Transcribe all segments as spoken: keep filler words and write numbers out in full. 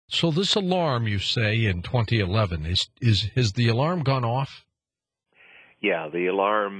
So this alarm, you say, in twenty eleven, is is has the alarm gone off? Yeah, the alarm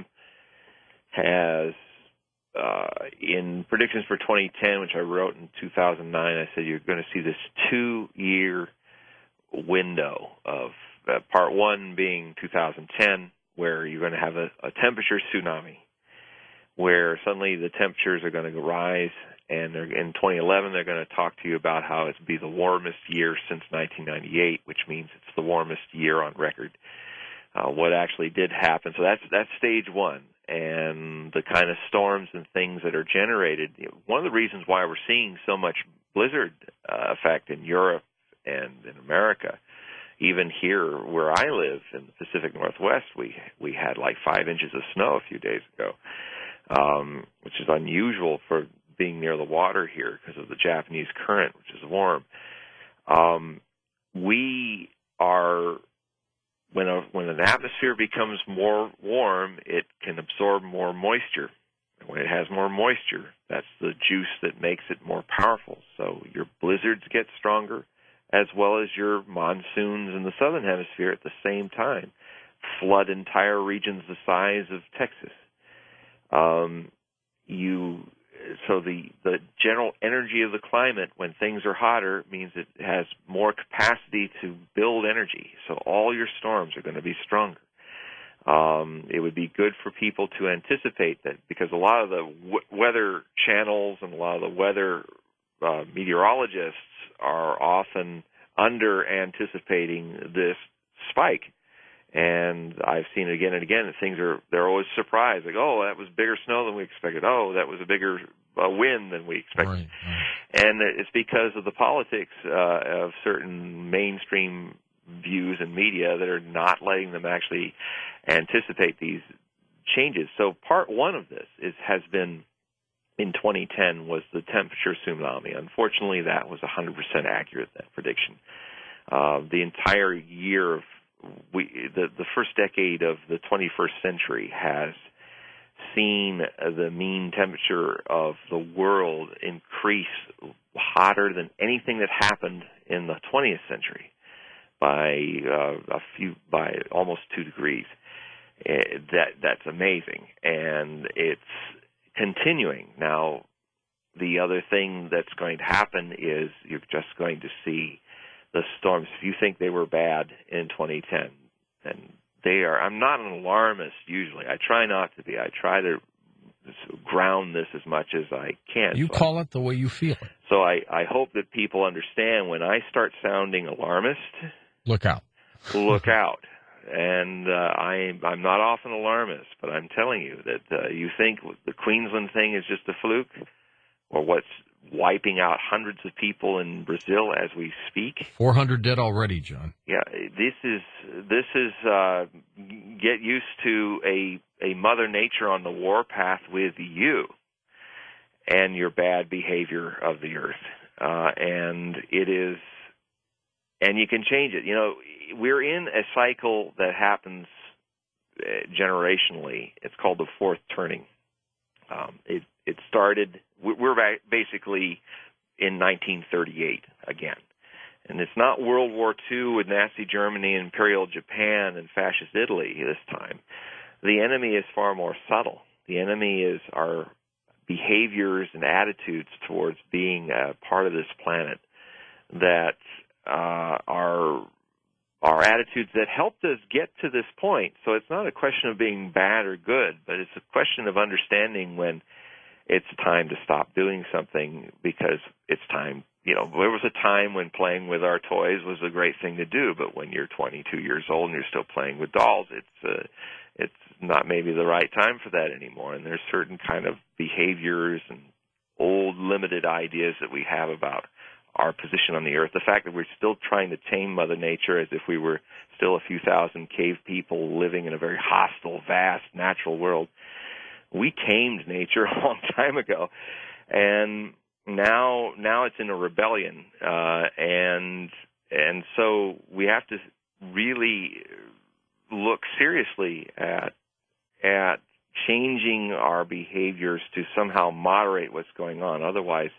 has, uh, in predictions for twenty ten, which I wrote in two thousand nine, I said you're going to see this two-year window of uh, part one being two thousand ten, where you're going to have a, a temperature tsunami, where suddenly the temperatures are going to rise, and they're, in twenty eleven they're going to talk to you about how it's be the warmest year since nineteen ninety-eight, which means it's the warmest year on record. Uh, what actually did happen. So that's that's stage one, and the kind of storms and things that are generated. You know, one of the reasons why we're seeing so much blizzard uh, effect in Europe and in America, even here where I live in the Pacific Northwest, we we had like five inches of snow a few days ago, um, which is unusual for being near the water here because of the Japanese current, which is warm. Um, we are When a, when an atmosphere becomes more warm, it can absorb more moisture. And when it has more moisture, that's the juice that makes it more powerful. So your blizzards get stronger, as well as your monsoons in the southern hemisphere at the same time flood entire regions the size of Texas. Um, you so the the general energy of the climate when things are hotter means it has more capacity to build energy. So all your storms are going to be stronger. Um, it would be good for people to anticipate that, because a lot of the w- weather channels and a lot of the weather uh, meteorologists are often under anticipating this spike. And I've seen it again and again, and things are, they're always surprised. Like, oh, that was bigger snow than we expected. Oh, that was a bigger uh, wind than we expected. Right, right. And it's because of the politics uh, of certain mainstream views and media that are not letting them actually anticipate these changes. So part one of this is, has been, in twenty ten, was the temperature tsunami. Unfortunately, that was one hundred percent accurate, that prediction. Uh, the entire year of We, the, the first decade of the twenty-first century has seen the mean temperature of the world increase hotter than anything that happened in the twentieth century by uh, a few, by almost two degrees. Uh, that that's amazing, and it's continuing. Now, the other thing that's going to happen is you're just going to see the storms. If you think they were bad in twenty ten, then they are. I'm not an alarmist usually. I try not to be. I try to ground this as much as I can. You so call I, it the way you feel it. So I, I hope that people understand when I start sounding alarmist, look out. look out. And uh, I, I'm not often alarmist, but I'm telling you that uh, you think the Queensland thing is just a fluke, or what's wiping out hundreds of people in Brazil as we speak. four hundred dead already, John. Yeah, this is this is uh, get used to a a Mother Nature on the warpath with you and your bad behavior of the earth, uh, and it is, and you can change it. You know, we're in a cycle that happens generationally. It's called the fourth turning. Um, it it started. We're basically in nineteen thirty-eight again. And it's not World War Two with Nazi Germany and Imperial Japan and Fascist Italy this time. The enemy is far more subtle. The enemy is our behaviors and attitudes towards being a part of this planet that uh, are are attitudes that helped us get to this point. So it's not a question of being bad or good, but it's a question of understanding when it's time to stop doing something because it's time. You know, there was a time when playing with our toys was a great thing to do, but when you're twenty-two years old and you're still playing with dolls, it's uh, it's not maybe the right time for that anymore. And there's certain kind of behaviors and old limited ideas that we have about our position on the earth. The fact that we're still trying to tame Mother Nature as if we were still a few thousand cave people living in a very hostile, vast, natural world. We tamed nature a long time ago, and now now it's in a rebellion, uh, and and so we have to really look seriously at at changing our behaviors to somehow moderate what's going on. Otherwise,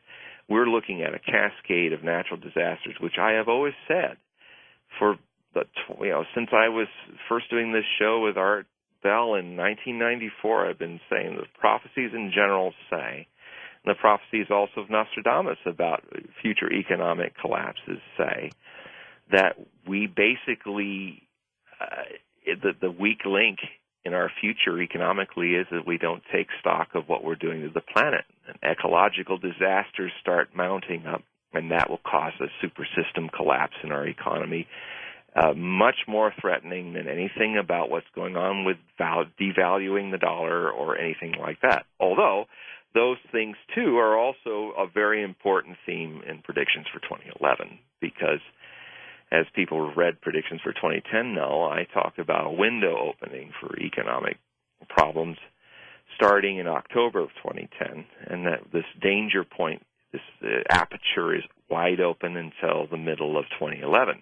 we're looking at a cascade of natural disasters, which I have always said for the, you know, since I was first doing this show with Art Bell in nineteen ninety-four, I've been saying the prophecies in general say, and the prophecies also of Nostradamus about future economic collapses say, that we basically, uh, the, the weak link in our future economically is that we don't take stock of what we're doing to the planet. And ecological disasters start mounting up, and that will cause a super system collapse in our economy, uh, much more threatening than anything about what's going on with val- devaluing the dollar or anything like that. Although those things, too, are also a very important theme in predictions for twenty eleven, because as people have read predictions for twenty ten know, I talk about a window opening for economic problems starting in October of twenty ten, and that this danger point, this uh, aperture is wide open until the middle of twenty eleven.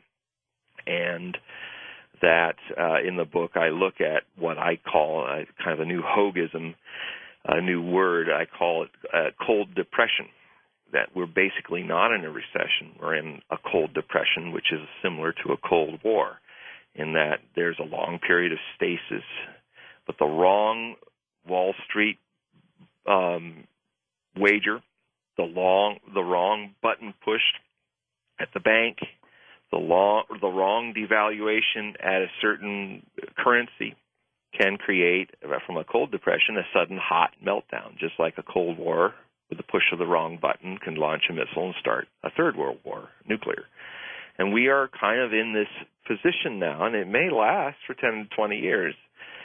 And that uh, in the book I look at what I call uh, kind of a new Hogism, a new word, I call it uh, cold depression. That we're basically not in a recession. We're in a cold depression, which is similar to a Cold War, in that there's a long period of stasis, but the wrong Wall Street um, wager, the long, the wrong button pushed at the bank, the long, the wrong devaluation at a certain currency can create, from a cold depression, a sudden hot meltdown, just like a Cold War. With the push of the wrong button, can launch a missile and start a third world war, nuclear. And we are kind of in this position now, and it may last for ten to twenty years,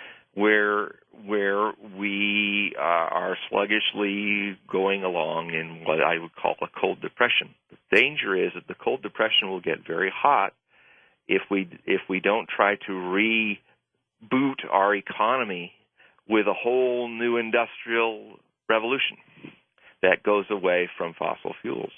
where where we uh, are sluggishly going along in what I would call a cold depression. The danger is that the cold depression will get very hot if we if we don't try to reboot our economy with a whole new industrial revolution that goes away from fossil fuels.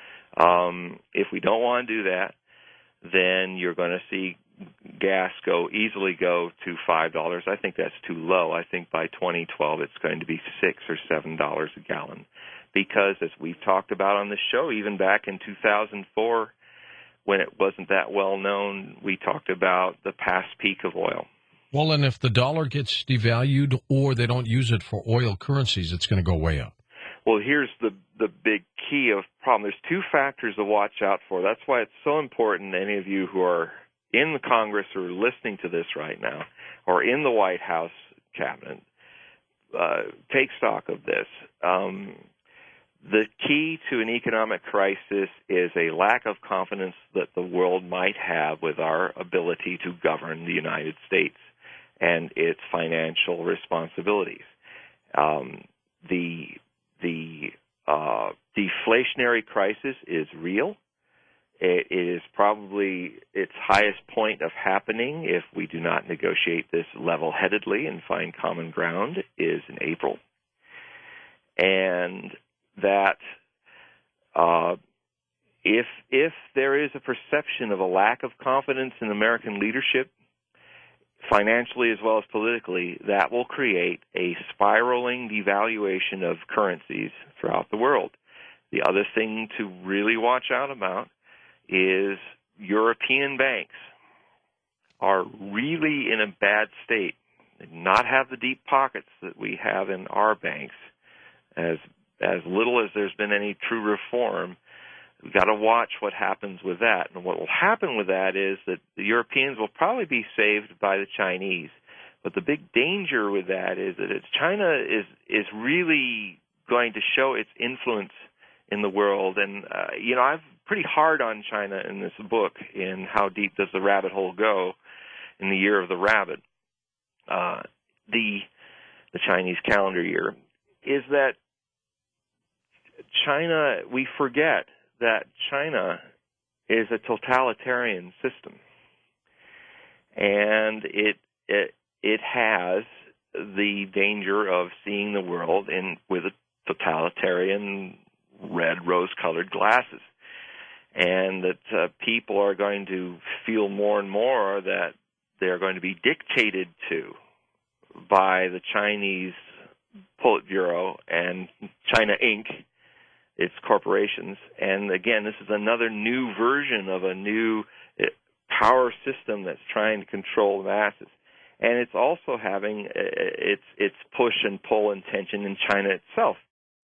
Um, if we don't want to do that, then you're going to see gas go easily go to five dollars. I think that's too low. I think by twenty twelve it's going to be six or seven dollars a gallon, because as we've talked about on this show, even back in two thousand four, when it wasn't that well known, we talked about the past peak of oil. Well, and if the dollar gets devalued or they don't use it for oil currencies, it's going to go way up. Well, here's the the big key of problem. There's two factors to watch out for. That's why it's so important, any of you who are in the Congress or are listening to this right now, or in the White House cabinet, uh, take stock of this. Um, the key to an economic crisis is a lack of confidence that the world might have with our ability to govern the United States and its financial responsibilities. Um, the The uh, deflationary crisis is real. It is probably its highest point of happening if we do not negotiate this level-headedly and find common ground is in April. And that uh, if if there is a perception of a lack of confidence in American leadership, financially as well as politically, that will create a spiraling devaluation of currencies throughout the world. The other thing to really watch out about is European banks are really in a bad state. They do not have the deep pockets that we have in our banks. As as little as there's been any true reform, we've got to watch what happens with that. And what will happen with that is that the Europeans will probably be saved by the Chinese. But the big danger with that is that it's China is is really going to show its influence in the world. And, uh, you know, I'm pretty hard on China in this book in How Deep Does the Rabbit Hole Go in the Year of the Rabbit, uh, the the Chinese calendar year, is that China, we forget that China is a totalitarian system, and it it it has the danger of seeing the world in with a totalitarian red rose-colored glasses, and that uh, people are going to feel more and more that they're going to be dictated to by the Chinese Politburo and China Incorporated. its corporations. And again, this is another new version of a new power system that's trying to control the masses. And it's also having its its push and pull and tension in China itself.